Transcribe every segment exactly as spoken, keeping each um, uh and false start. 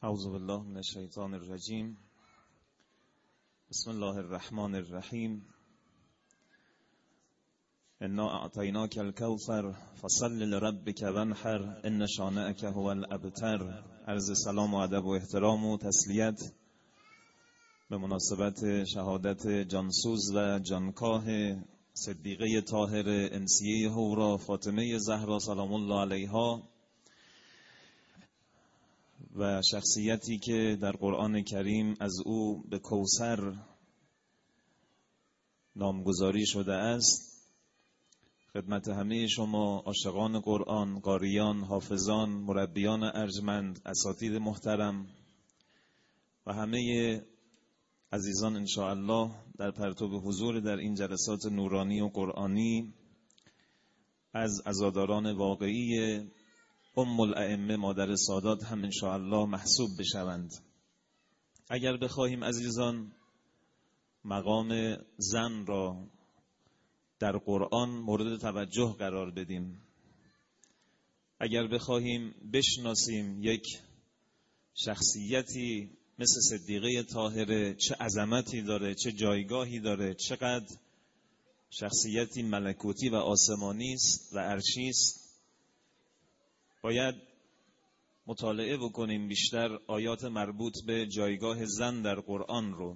اعوذ بالله من الشیطان الرجیم. بسم الله الرحمن الرحیم. انا اعطیناک الکوثر فصل لربک وانحر ان شانئک هو الابتر. عرض سلام و ادب و احترام و تسلیت به مناسبت شهادت جانسوز و جانکاه صدیقه طاهر انسیه هورا فاطمه زهرا سلام الله علیها و شخصیتی که در قرآن کریم از او به کوثر نامگذاری شده است. خدمت همه شما عاشقان قرآن، قاریان، حافظان، مربیان ارجمند، اساتید محترم و همه عزیزان انشاءالله در پرتو حضور در این جلسات نورانی و قرآنی از عزاداران واقعی ام الائمه مادر سادات هم انشاءالله محسوب بشوند. اگر بخواهیم عزیزان مقام زن را در قرآن مورد توجه قرار بدیم، اگر بخواهیم بشناسیم یک شخصیتی مثل صدیقه طاهره چه عظمتی داره، چه جایگاهی داره، چقدر شخصیتی ملکوتی و آسمانی است و عرشی است، باید مطالعه بکنیم بیشتر آیات مربوط به جایگاه زن در قرآن رو.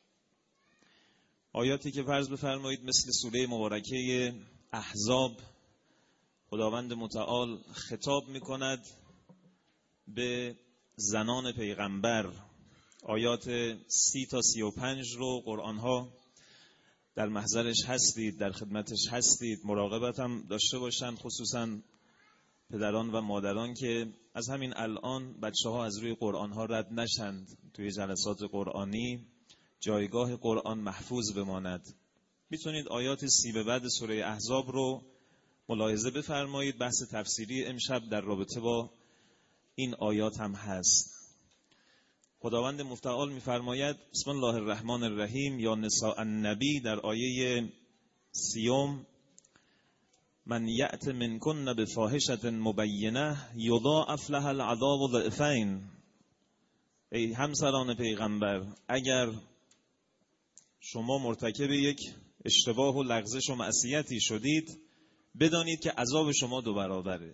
آیاتی که فرض بفرمایید مثل سوره مبارکه احزاب خداوند متعال خطاب میکند به زنان پیغمبر. آیات سی تا سی و پنج رو قرآن ها در محضرش هستید، در خدمتش هستید، مراقبت هم داشته باشند، خصوصا پدران و مادران که از همین الان بچه ها از روی قرآن ها رد نشند، توی جلسات قرآنی جایگاه قرآن محفوظ بماند. میتونید آیات سی به بعد سوره احزاب رو ملاحظه بفرمایید. بحث تفسیری امشب در رابطه با این آیات هم هست. خداوند متعال میفرماید بسم الله الرحمن الرحیم یا نساء النبی در آیه سیوم: من یأت منکن بفاحشة مبینه یضاعف لها العذاب ضعفین. ای همسران پیغمبر، اگر شما مرتکب یک اشتباه و لغزش و معصیتی شدید، بدانید که عذاب شما دو برابره.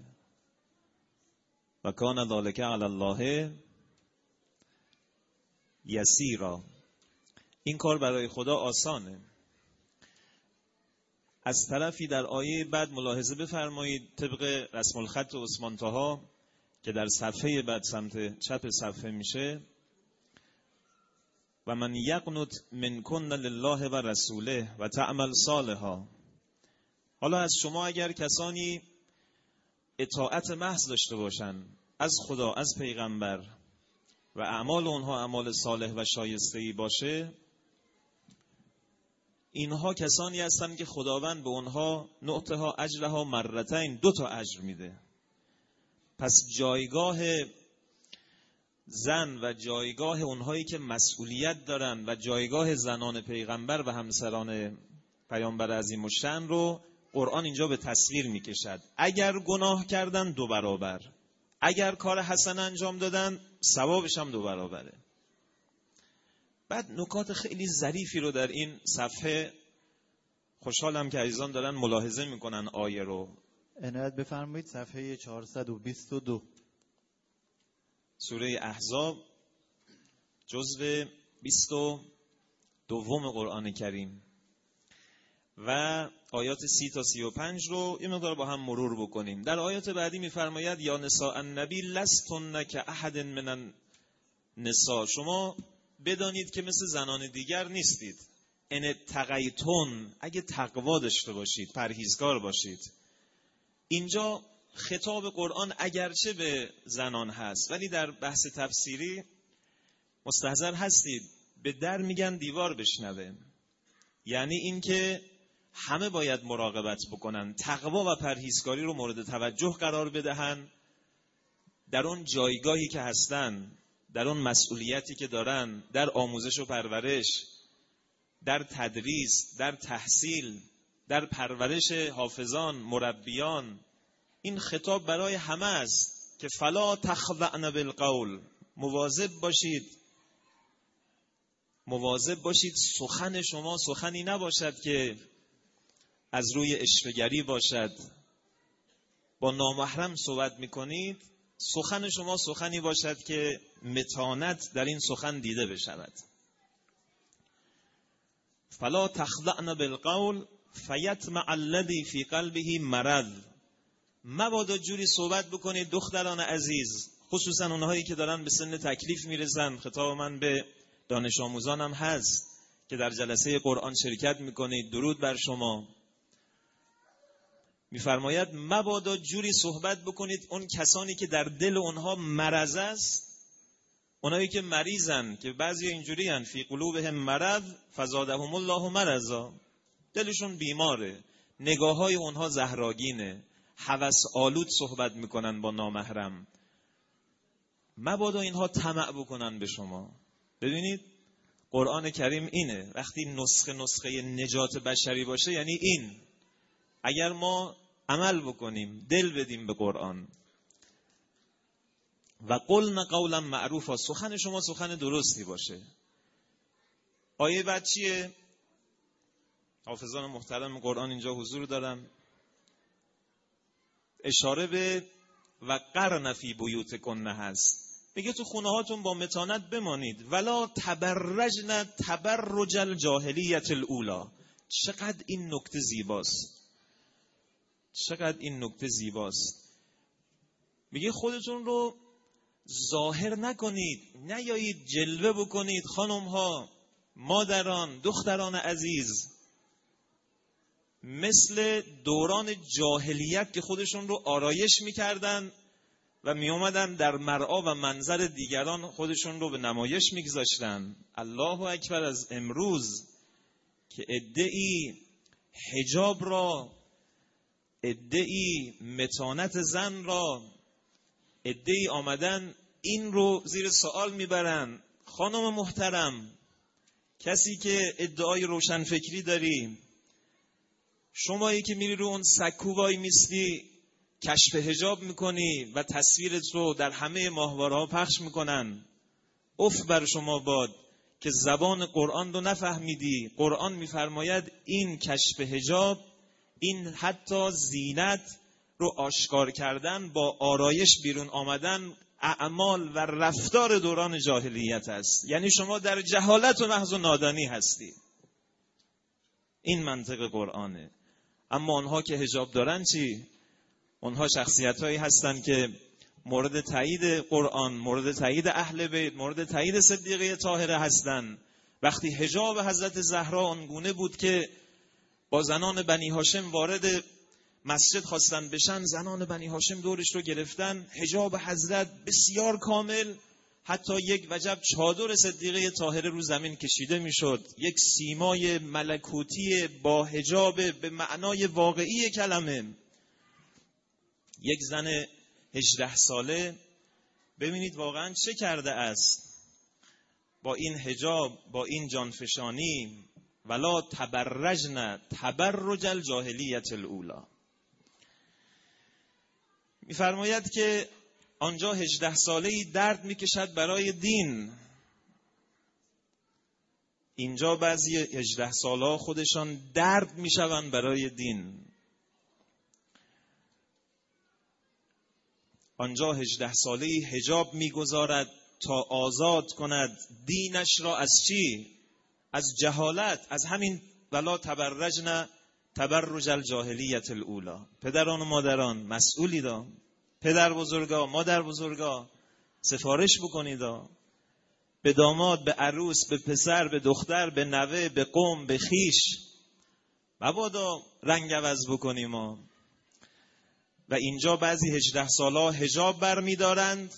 و کان ذلک علی الله یسیرا. این کار برای خدا آسانه. از طرفی در آیه بعد ملاحظه بفرمایید طبق رسم الخط عثمان طاها که در صفحه بعد سمت چپ صفحه میشه: و من یقنت منکن لله و رسوله و تعمل صالحا. حالا از شما اگر کسانی اطاعت محض داشته باشن از خدا، از پیغمبر و اعمال اونها اعمال صالح و شایسته‌ای باشه، اینها کسانی هستند که خداوند به اونها نعطها اجرها مرتین، دو تا اجر میده. پس جایگاه زن و جایگاه اونهایی که مسئولیت دارن و جایگاه زنان پیغمبر و همسران پیامبر عظیم الشأن رو قرآن اینجا به تصویر میکشد. اگر گناه کردن دو برابر، اگر کار حسن انجام دادن ثوابش هم دو برابره. بعد نکات خیلی ظریفی رو در این صفحه خوشحالم که عزیزان دارن ملاحظه میکنن آیه رو. عنایت بفرمایید صفحه چهارصد و بیست و دو سوره احزاب جزو بیست و دوم قرآن کریم و آیات سی تا سی و پنج رو این مقدار با هم مرور بکنیم. در آیات بعدی میفرماید یا نساء النبی لستن کاحد من النساء. شما بدانید که مثل زنان دیگر نیستید. ان تقیتون، اگه تقوا داشته باشید، پرهیزگار باشید. اینجا خطاب قرآن اگرچه به زنان هست ولی در بحث تفسیری مستحضر هستید، به در میگن دیوار بشنوه. یعنی این که همه باید مراقبت بکنن، تقوا و پرهیزگاری رو مورد توجه قرار بدهن در اون جایگاهی که هستن، در اون مسئولیتی که دارن، در آموزش و پرورش، در تدریس، در تحصیل، در پرورش حافظان، مربیان. این خطاب برای همه است که فلا تخضعن بالقول. مواظب باشید مواظب باشید سخن شما سخنی نباشد که از روی عشوه‌گری باشد. با نامحرم صحبت میکنید، سخن شما سخنی باشد که متانت در این سخن دیده بشود. فلا تخضعن بالقول فیطمع الذی فی قلبه مرض. مبادا جوری صحبت بکنید دختران عزیز، خصوصا اونهایی که دارن به سن تکلیف میرسن. خطاب من به دانش آموزانم هست که در جلسه قرآن شرکت میکنید. درود بر شما. میفرماید مبادا جوری صحبت بکنید اون کسانی که در دل اونها مرض است، اونایی که مریضن، که بعضی اینجوری هن فی قلوبهم مرض فزادهم الله مرضا، دلشون بیماره، نگاه های اونها زهراگینه، هوس آلود صحبت میکنن با نامحرم. مبادا اینها طمع بکنن به شما. ببینید قرآن کریم اینه، وقتی نسخه نسخه نجات بشری باشه یعنی این. اگر ما عمل بکنیم، دل بدیم به قرآن و قلنا قولا معروفا، سخن شما سخن درستی باشه. آیه بعد چیه؟ حافظان محترم قرآن اینجا حضور دارم، اشاره به و قرن فی بیوتکن هست. میگه تو خونه هاتون با متانت بمانید. ولا تبرجن تبرج الجاهلیت الاولی. چقدر این نکته زیباست، چقدر این نکته زیباست. میگه خودتون رو ظاهر نکنید، نیایید جلوه بکنید. خانم ها، مادران، دختران عزیز، مثل دوران جاهلیت که خودشون رو آرایش میکردن و میومدن در مرعا و منظر دیگران خودشون رو به نمایش میگذاشتن. الله اکبر از امروز که ادعی حجاب را، ادعی متانت زن را، ادعی آمدن این رو زیر سوال میبرن. خانم محترم، کسی که ادعای روشنفکری داری، شمایی که میری رو اون سکو وای میستی کشف حجاب میکنی و تصویرت رو در همه ماهواره‌ها پخش میکنن، اف بر شما باد که زبان قرآن رو نفهمیدی. قرآن میفرماید این کشف حجاب، این حتی زینت رو آشکار کردن، با آرایش بیرون آمدن، اعمال و رفتار دوران جاهلیت است. یعنی شما در جهالت و محض و نادانی هستی. این منطق قرآنه. اما آنها که حجاب دارن چی؟ اونها شخصیت‌هایی هستن که مورد تایید قرآن، مورد تایید اهل بیت، مورد تایید صدیقه طاهره هستن. وقتی حجاب حضرت زهرا آنگونه بود که با زنان بنی هاشم وارد مسجد خواستن بشن، زنان بنی هاشم دورش رو گرفتن، حجاب حضرت بسیار کامل، حتی یک وجب چادر صدیقه طاهره رو زمین کشیده میشد. یک سیمای ملکوتی با حجاب به معنای واقعی کلمه. یک زن هجده ساله ببینید واقعا چه کرده است با این حجاب، با این جانفشانی. ولا تبرجن تبرج الجاهلیت الاولی. میفرماید که آنجا هجده ساله‌ای درد میکشد برای دین. اینجا بعضی هجده ساله‌ها خودشان درد میشوند برای دین. آنجا هجده ساله‌ای حجاب میگذارد تا آزاد کند دینش را از چی؟ از جهالت، از همین ولا تبرجن تبرج الجاهلیت الاولی. پدران و مادران مسئولی دا، پدر بزرگا، مادر بزرگا، سفارش بکنید دا. به داماد، به عروس، به پسر، به دختر، به نوه، به قوم، به خیش، مبادا رنگ عوض بکنیم ما. و اینجا بعضی هجده سالا حجاب بر می دارند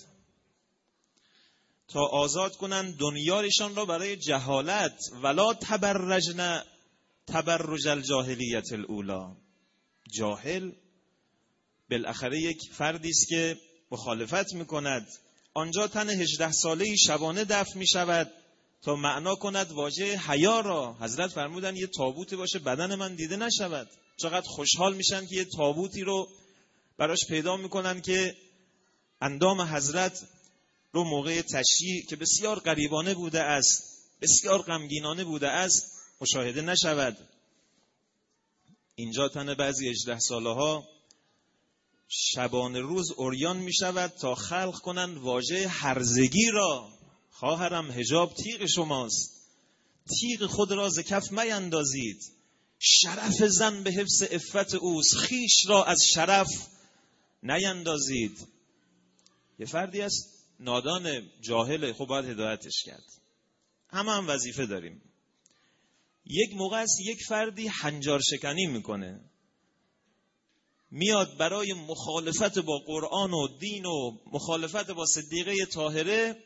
تا آزاد کنند دنیایشان را برای جهالت. ولا تبرجن تبرج الجاهلیت الاولی. جاهل بالاخره یک فردی است که مخالفت میکند. آنجا تن هجده ساله‌ای شبانه دفن می شود تا معنا کند واژه حیا را. حضرت فرمودن یه تابوتی باشه بدن من دیده نشود. چقدر خوشحال میشن که یه تابوتی رو براش پیدا میکنن که اندام حضرت رو موقع تشییع که بسیار غریبانه بوده است، بسیار غمگینانه بوده است، مشاهده نشود. اینجا تن بعضی هجده ساله ها شبانه روز عریان می شود تا خلق کنند واژه هرزگی را. خواهرم حجاب تیغ شماست، تیغ خود را ز کف میندازید. شرف زن به حفظ عفت اوست، خیش را از شرف نیندازید. یه فردی است نادان جاهل، خب باید هدایتش کرد. همه هم وظیفه داریم. یک موقع است یک فردی هنجار شکنی میکنه، میاد برای مخالفت با قرآن و دین و مخالفت با صدیقه طاهره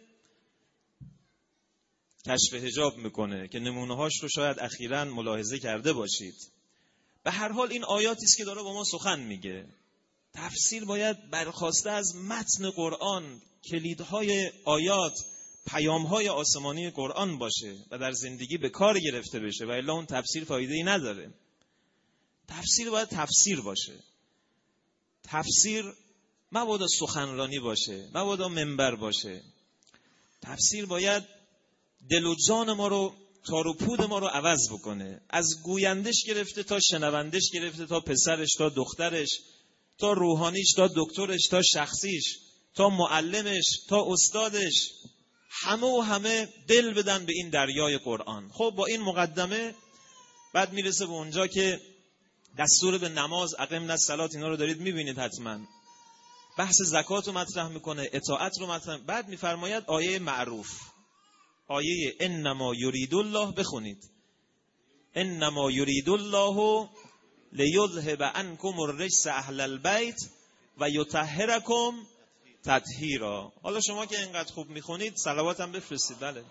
کشف حجاب میکنه که نمونه هاش رو شاید اخیراً ملاحظه کرده باشید. به هر حال این آیاتی است که داره با ما سخن میگه. تفسیر باید برخواسته از متن قرآن، کلیدهای آیات، پیامهای آسمانی قرآن باشه و در زندگی به کار گرفته بشه، و الا اون تفسیر فایده‌ای نداره. تفسیر باید تفسیر باشه. تفسیر مبادا سخنرانی باشه، مبادا منبر باشه. تفسیر باید دل و جان ما رو، تار و پود ما رو عوض بکنه. از گویندش گرفته تا شنوندش گرفته تا پسرش تا دخترش، تا روحانیش تا دکترش تا شخصیش تا معلمش تا استادش، همه و همه دل بدن به این دریای قرآن. خب با این مقدمه بعد میرسه به اونجا که دستور به نماز، اقیمنا الصلاة، اینا رو دارید میبینید حتما. بحث زکات رو مطرح میکنه، اطاعت رو مطرح. بعد میفرماید آیه معروف، آیه انما یرید الله، بخونید. انما یرید الله لیذهب عنکم الرجس اهل البیت و یطهرکم تطهیرا. حالا شما که اینقدر خوب میخونید صلوات هم بفرستید. بله.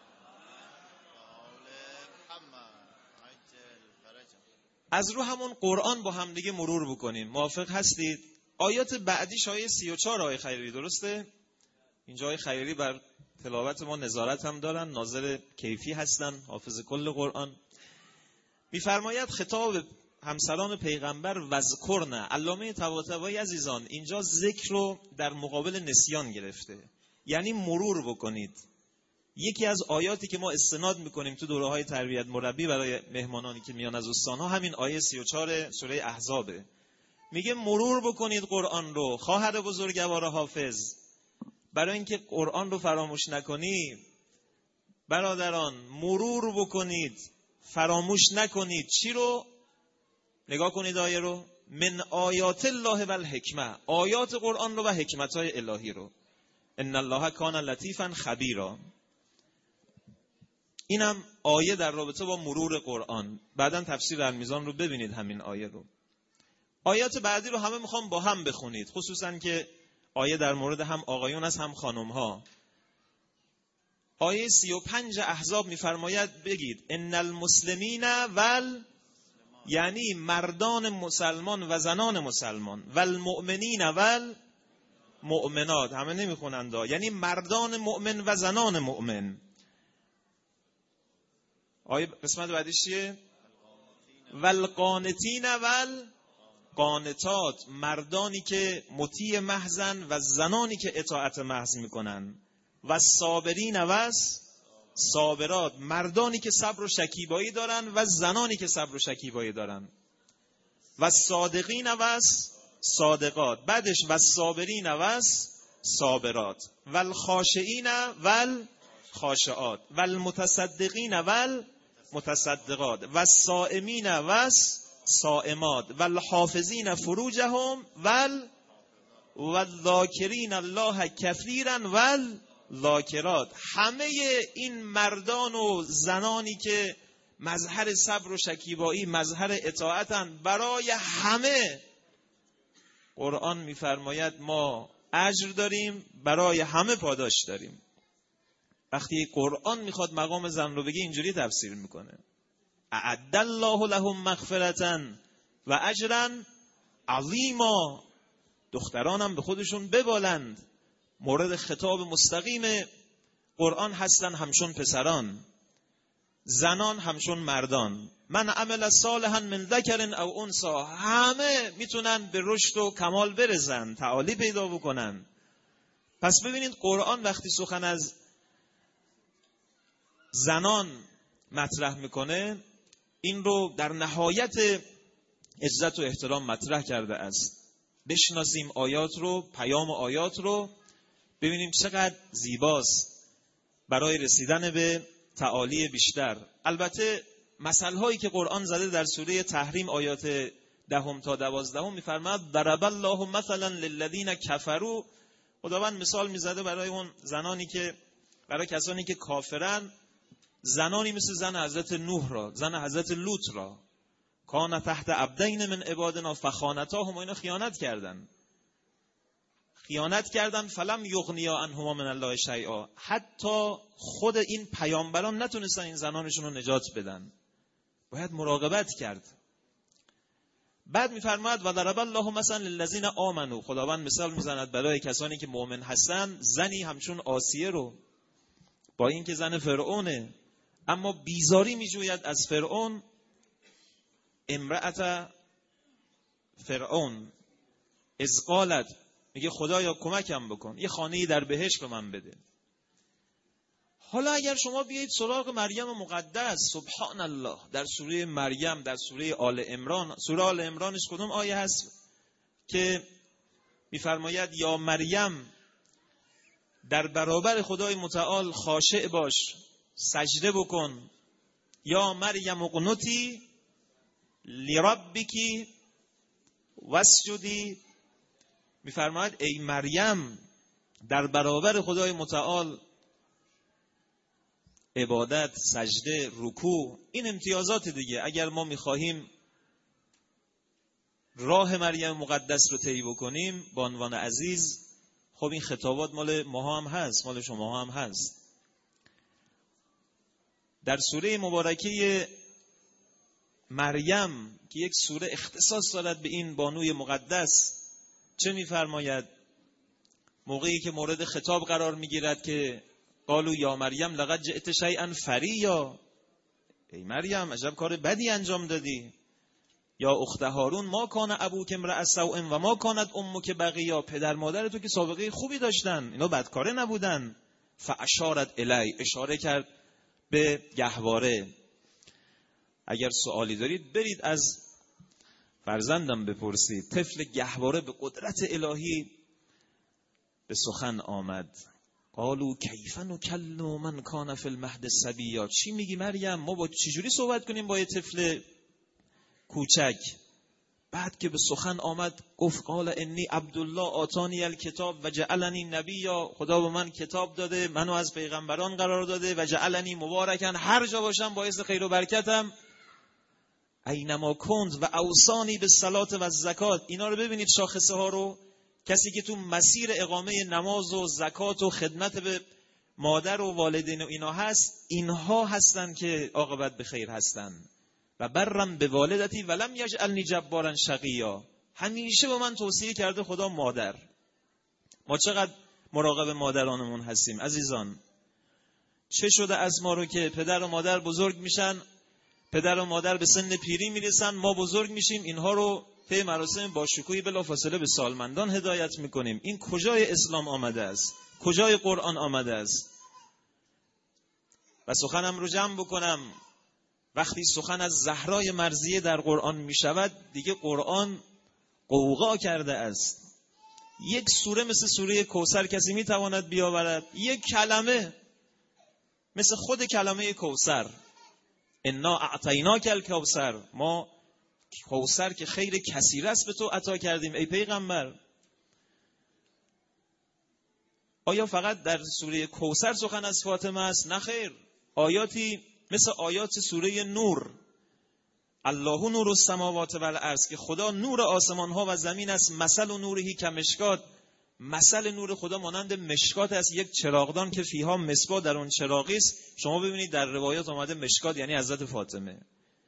از رو همون قرآن با هم دیگه مرور بکنیم. موافق هستید؟ آیات بعدیش آیه سی و چهار آیه خیری، درسته؟ اینجا آیه خیری بر تلاوت ما نظارت هم دارن، ناظر کیفی هستن، حافظ کل قرآن. میفرماید خطاب همسران پیغمبر وذکرن. علامه طباطبایی عزیزان اینجا ذکر رو در مقابل نسیان گرفته، یعنی مرور بکنید. یکی از آیاتی که ما استناد میکنیم تو دوره‌های تربیت مربی برای مهمانانی که میان از استانها همین آیه سی و چهار سوره احزابه. میگه مرور بکنید قرآن رو، خواهر بزرگوار حافظ، برای اینکه قرآن رو فراموش نکنی. برادران مرور بکنید، فراموش نکنید. چی رو؟ نگاه کنید آیه رو. من آیات الله و الحکمه، آیات قرآن رو و حکمت‌های الهی رو. ان الله کان لطیفا خبیرا. اینم آیه در رابطه با مرور قرآن. بعداً تفسیر المیزان رو ببینید همین آیه رو. آیات بعدی رو همه میخوام با هم بخونید، خصوصاً که آیه در مورد هم آقایون است هم خانم ها. آیه سی و پنج احزاب میفرماید بگید ان المسلمین ول، یعنی مردان مسلمان و زنان مسلمان، والمؤمنین ول مؤمنات، همه نمیخونند، یعنی مردان مؤمن و زنان مؤمن. آیه قسمت بعدیش چیه؟ والقانتین ول قانتات، مردانی که مطیع محضن و زنانی که اطاعت محض میکنن. و صابرین و صابرات، مردانی که صبر و شکیبایی دارن و زنانی که صبر و شکیبایی دارن. و صادقین و صادقات، بعدش و صابرین و صابرات، و الخاشعین و الخاشعات، و المتصدقین و المتصدقات، و الصائمین و صائمات، و الحافظین فروجهم و والذاکرین الله کثیرا و الذاکرات. همه این مردان و زنانی که مظهر صبر و شکیبایی، مظهر اطاعتن، برای همه قرآن میفرماید ما اجر داریم، برای همه پاداش داریم. وقتی قرآن میخواد مقام زن رو بگه اینجوری تفسیر میکنه: اعد الله لهم مغفرة و اجرا عظیما. دخترانم به خودشون ببالند. مورد خطاب مستقیم قرآن هستن همشون پسران، زنان همشون مردان. من عمل صالحا من ذکر او انثی، همه میتونن به رشد و کمال برسن، تعالی پیدا بکنن. پس ببینید قرآن وقتی سخن از زنان مطرح میکنه این رو در نهایت عزت و احترام مطرح کرده است. بشناسیم آیات رو، پیام آیات رو، ببینیم چقدر زیباست برای رسیدن به تعالی بیشتر. البته مثل هایی که قرآن زده در سوره تحریم آیات دهم تا دوازدهم میفرماد ضرب الله مثلا للذین کفروا، خداوند مثال میزده برای اون زنانی که برای کسانی که کافرن، زنانی مثل زن حضرت نوح را، زن حضرت لوط را، کان تحت عبدین من عبادنا فخانتاهما، اینا خیانت کردن خیانت کردن فلم یغنیا عنهما من الله شیئا، حتی خود این پیامبران نتونستن این زنانشون رو نجات بدن، باید مراقبت کرد. بعد میفرماید و ضرب الله مثلا للذین آمنوا، خداوند مثال میزند برای کسانی که مؤمن هستن، زنی همچون آسیه رو، با این که زن فرعونه اما بیزاری میجوید از فرعون، امرأت فرعون اذ قالت، میگه خدایا کمکم بکن، یه خانه‌ای در بهشت به من بده. حالا اگر شما بیایید سراغ مریم مقدس، سبحان الله، در سوره مریم، در سوره آل عمران، سوره آل عمرانش کدوم آیه هست که میفرماید یا مریم در برابر خدای متعال خاشع باش، سجده بکن، یا مریم اقنتی لربکی واسجدی، میفرماید ای مریم در برابر خدای متعال عبادت، سجده، رکوع، این امتیازات دیگه. اگر ما میخواهیم راه مریم مقدس رو طی بکنیم با عنوان عزیز، خب این خطابات مال ما هم هست، مال شما هم هست. در سوره مبارکه مریم که یک سوره اختصاص دارد به این بانوی مقدس، چه میفرماید؟ موقعی که مورد خطاب قرار میگیرد که قالوا یا مریم لقد جئت شیئا فریا، ای مریم عجب کار بدی انجام دادی. یا اخت هارون ما کان ابوک امرأ سوء و ما کانت امک بغیا، پدر مادر تو که سابقه خوبی داشتن، اینا بدکاره نبودن. فاشارت الی، اشاره کرد به گهواره. اگر سوالی دارید برید از فرزندم بپرسید. طفل گهواره به قدرت الهی به سخن آمد. قالوا کیف نکلم من کان فی المهد صبیا، چی میگی مریم؟ ما با چجوری صحبت کنیم با یه طفل کوچک؟ بعد که به سخن آمد گفت قال انی عبدالله آتانی الکتاب و جعلنی نبیا، خدا به من کتاب داده، منو از پیغمبران قرار داده، و جعلنی مبارکن، هر جا باشم باعث خیر و برکتم، اینما کنت و اوصانی بالصلاة و الزکات. اینا رو ببینید شاخصه ها رو. کسی که تو مسیر اقامه نماز و زکات و خدمت به مادر و والدین و اینا هست، اینها هستن که عاقبت به خیر هستن. و برم به والدتی ولم یجعلنی جبارا شقیا، همیشه به من توصیه کرده خدا مادر. ما چقدر مراقب مادرانمون هستیم عزیزان؟ چه شده از ما رو که پدر و مادر بزرگ میشن، پدر و مادر به سن پیری میرسن، ما بزرگ میشیم، اینها رو طی مراسم باشکوهی بلافاصله به سالمندان هدایت میکنیم. این کجای اسلام آمده است؟ کجای قرآن آمده است؟ و سخنم رو جمع بکنم، وقتی سخن از زهرای مرضیه در قرآن میشود، دیگه قرآن قوقا کرده است. یک سوره مثل سوره کوثر کسی میتواند بیاورد؟ یک کلمه مثل خود کلمه کوثر، انا اعطیناک الکوثر، ما کوثر که خیر کثیر است به تو عطا کردیم ای پیغمبر. آیا فقط در سوره کوثر سخن از فاطمه است؟ نه خیر، آیاتی مثل آیات سوره نور، الله نور السماوات و الارض، که خدا نور آسمان ها و زمین است، مثل نورهی کمشکات، مثل نور خدا مانند مشکات است، یک چراغدان که فیها مصباح، در اون چراغی است. شما ببینید در روایات آمده مشکات یعنی حضرت فاطمه.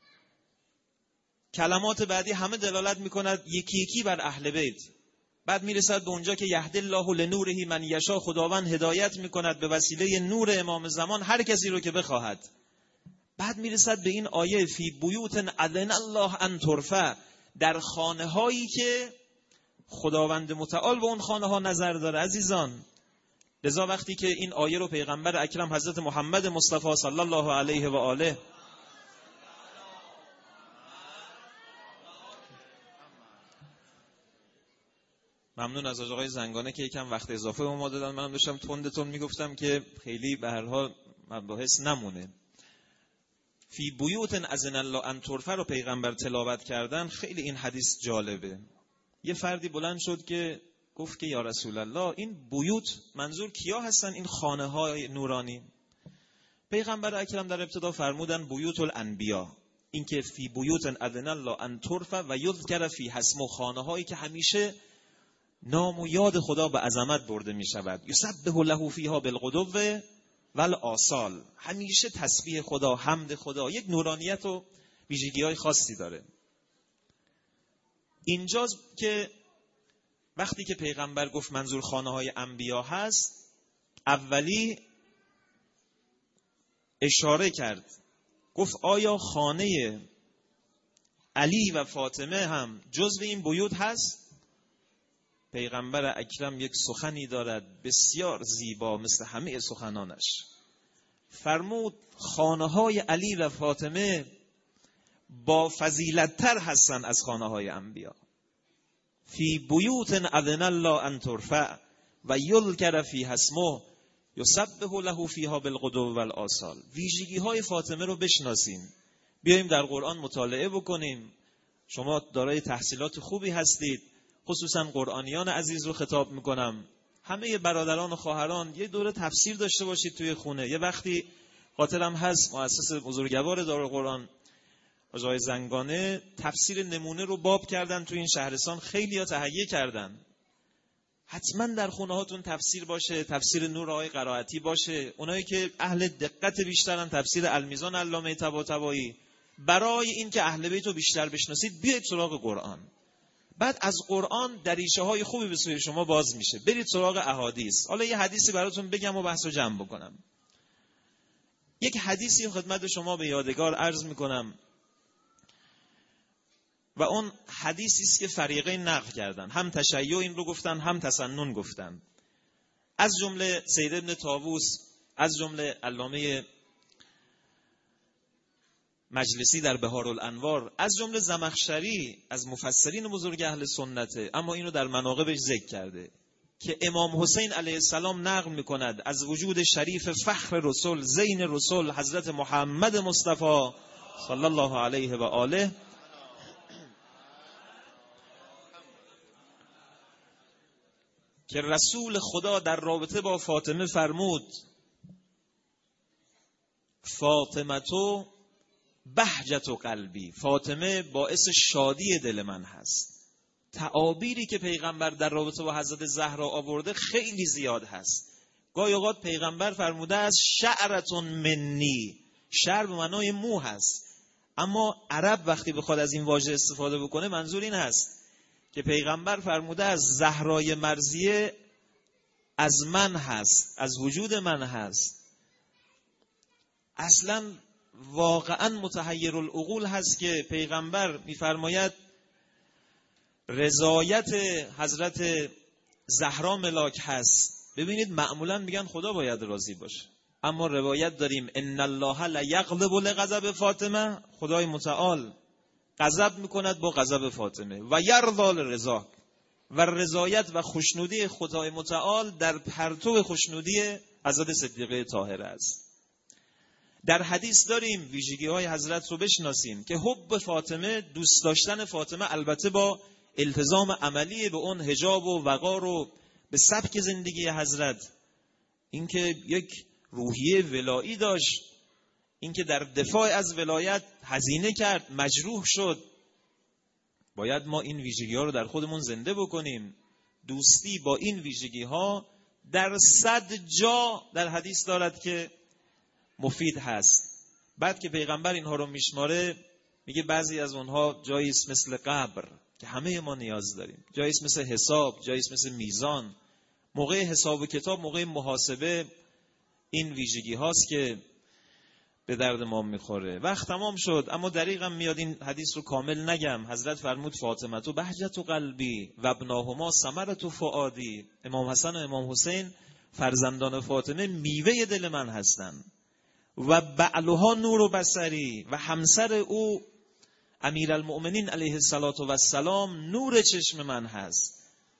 کلمات بعدی همه دلالت میکند یکی یکی بر اهل بیت. بعد میرسد به اونجا که یهدی الله لنوره من یشاء، خداوند هدایت میکند به وسیله نور امام زمان هر کسی رو که بخواهد. بعد میرسد به این آیه فی بیوت اذن الله ان ترفع، در خانه هایی که خداوند متعال به اون خانه ها نظر داره. عزیزان لذا وقتی که این آیه رو پیغمبر اکرم حضرت محمد مصطفی صلی الله علیه و آله ممنون از آقای زنگانه که یکم وقت اضافه به ما دادن. منم داشتم تندتون میگفتم که خیلی به هر حال مباحث نمونه. فی بیوت اذن الله ان ترفع رو پیغمبر تلاوت کردن. خیلی این حدیث جالبه. یه فردی بلند شد که گفت که یا رسول الله این بیوت منظور کیا هستن؟ این خانه های نورانی. پیغمبر اکرم در ابتدا فرمودن بیوت الانبیا، این که فی بیوت اذن الله ان ترفع و یذکر فی اسمه، خانه هایی که همیشه نام و یاد خدا به عظمت برده می شود. یسبح له فیها بالغدو والآصال، همیشه تسبیح خدا، حمد خدا، یک نورانیت و ویژگی های خاصی داره. اینجاست که وقتی که پیغمبر گفت منظور خانه های انبیا هست، اولی اشاره کرد، گفت آیا خانه علی و فاطمه هم جزو این بیوت هست؟ پیغمبر اکرم یک سخنی دارد بسیار زیبا مثل همه سخنانش. فرمود خانه های علی و فاطمه با فضیلت تر هستن از خانه های انبیا. فی بیوت اذن الله ان ترفع و یذکر فیها اسمه یسبح له فیها بالغدو والآصال. ویژگی های فاطمه رو بشناسیم، بیاییم در قرآن مطالعه بکنیم. شما دارای تحصیلات خوبی هستید، خصوصا قرآنیان عزیز رو خطاب میکنم. همه برادران و خواهران یه دوره تفسیر داشته باشید توی خونه. یه وقتی خاطرم هست مؤسس بزرگوار دارالقرآن آقای زنگانه تفسیر نمونه رو باب کردن توی این شهرستان، خیلی ها تهیه کردن. حتما در خونه هاتون تفسیر باشه، تفسیر نور آقای قرائتی باشه. اونایی که اهل دقت بیشترن تفسیر المیزان علامه طباطبایی. برای این که اهل بیت رو بیشتر بشناسید بیایید سراغ قرآن. بعد از قرآن دریچه های خوبی به سوی شما باز میشه. برید سراغ احادیث. حالا یه حدیثی براتون بگم و بحث رو جمع بکنم. یک حدیثی خدمت شما به یادگار عرض میکنم و اون حدیثی است که فریقین نقل کردن، هم تشیع این رو گفتن هم تسنن گفتن. از جمله سید ابن طاووس، از جمله علامه مجلسی در بهارالانوار، از جمله زمخشری از مفسرین بزرگ اهل سنته، اما اینو در مناقبش ذکر کرده که امام حسین علیه السلام نقل میکند از وجود شریف فخر رسول، زین رسول، حضرت محمد مصطفی صلی الله علیه و آله، که رسول خدا در رابطه با فاطمه فرمود فاطمتو بهجت و قلبی، فاطمه باعث شادی دل من هست. تعابیری که پیغمبر در رابطه با حضرت زهرا آورده خیلی زیاد هست. گاهی اوقات پیغمبر فرموده است شعرتون منی، شعر به معنای مو هست، اما عرب وقتی بخواد از این واژه استفاده بکنه منظور این هست که پیغمبر فرموده از زهرای مرضیه از من هست، از وجود من هست. اصلا واقعا متحیر العقول هست که پیغمبر میفرماید رضایت حضرت زهرا ملاک هست. ببینید معمولا میگن خدا باید راضی باشه، اما روایت داریم ان الله لا یغضب لغضب فاطمه، خدای متعال غضب میکند با غضب فاطمه، و یرضا لرضا، و رضایت و خوشنودی خدای متعال در پرتو خوشنودی حضرت صدیقه طاهره است. در حدیث داریم ویژگی های حضرت رو بشناسیم که حب فاطمه، دوست داشتن فاطمه، البته با التزام عملی به اون حجاب و وقار و به سبک زندگی حضرت، اینکه یک روحیه ولایی داشت، اینکه در دفاع از ولایت هزینه کرد، مجروح شد. باید ما این ویژگی ها رو در خودمون زنده بکنیم. دوستی با این ویژگی ها در صد جا در حدیث دارد که مفید هست. بعد که پیغمبر اینها رو میشماره میگه بعضی از اونها جایی است مثل قبر که همه ما نیاز داریم، جایی است مثل حساب، جایی است مثل میزان. موقع حساب و کتاب، موقع محاسبه، این ویژگی هاست که به درد ما میخوره. وقت تمام شد، اما دریغم میاد این حدیث رو کامل نگم. حضرت فرمود فاطمه تو بهجت و قلبی و ابناهما ثمرت و فؤادی، امام حسن و امام حسین فرزندان فاطمه میوه دل من هستن و بعلها نور و بصری و همسر او امیرالمؤمنین علیه السلام نور چشم من هست.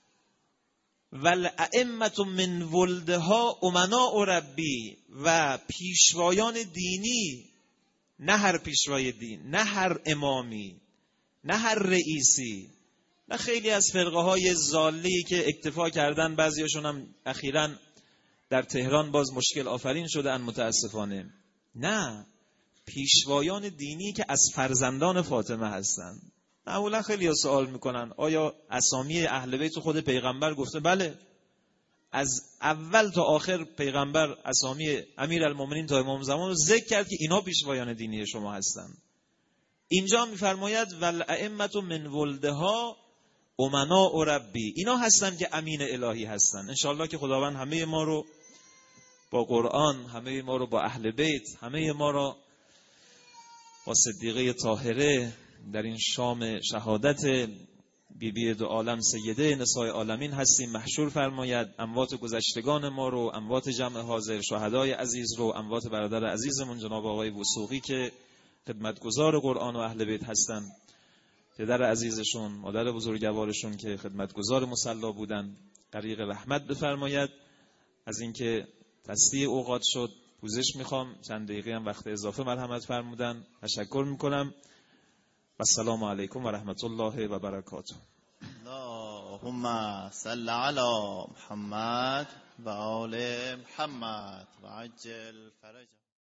والائمة من ولدها امناء ربی، و پیشوایان دینی، نه هر پیشوای دین، نه هر امامی، نه هر رئیسی، نه خیلی از فرقه های ضالی که اکتفا کردن، بعضیاشون هم اخیراً در تهران باز مشکل آفرین شده ان متاسفانه. نه، پیشوایان دینی که از فرزندان فاطمه هستن. معمولا خیلی ها سوال میکنن آیا اسامی اهل بیت خود پیغمبر گفته؟ بله، از اول تا آخر پیغمبر اسامی امیرالمومنین تا امام زمان رو ذکر کرد که اینا پیشوایان دینی شما هستن. اینجا میفرماید والائمة من ولدها امناء ربی، اینا هستن که امین الهی هستن. انشالله که خداوند همه ما رو با قرآن، همه ما رو با اهل بیت، همه ما رو با صدیقه طاهره در این شام شهادت بی بی دو عالم سیده نساء عالمین هستیم محشور فرماید. اموات گذشتگان ما رو، اموات جمع حاضر، شهدای عزیز رو، اموات برادر عزیزمون جناب آقای وثوقی که خدمتگزار قرآن و اهل بیت هستن، پدر عزیزشون، مادر بزرگوارشون که خدمتگزار مصلی بودن، غریق رحمت بفرماید. از اینکه تصدیع اوقات شد پوزش میخوام، چند دقیقه هم وقت اضافه مرحمت فرمودن، تشکر میکنم. و السلام علیکم و رحمت الله و برکاته. اللهم صل علی محمد و آل محمد و عجل فرج